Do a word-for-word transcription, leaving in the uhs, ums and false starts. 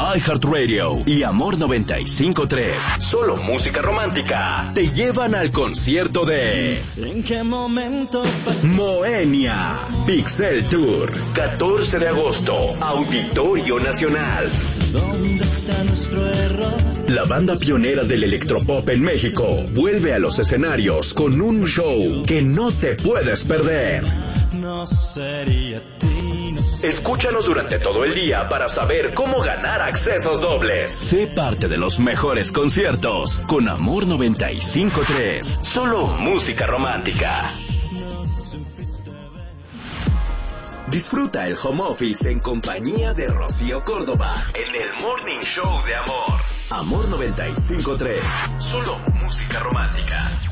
iHeartRadio y Amor noventa y cinco punto tres. Solo música romántica. Te llevan al concierto de ¿En qué momento pasó? Moenia Pixel Tour, catorce de agosto, Auditorio Nacional. ¿Dónde está nuestro error? La banda pionera del electropop en México vuelve a los escenarios con un show que no te puedes perder. No sería a ti, no sé. Escúchanos durante todo el día para saber cómo ganar accesos dobles. Sé parte de los mejores conciertos con Amor noventa y cinco punto tres. Solo música romántica. Disfruta el home office en compañía de Rocío Córdoba en el Morning Show de Amor. Amor noventa y cinco punto tres. Solo música romántica.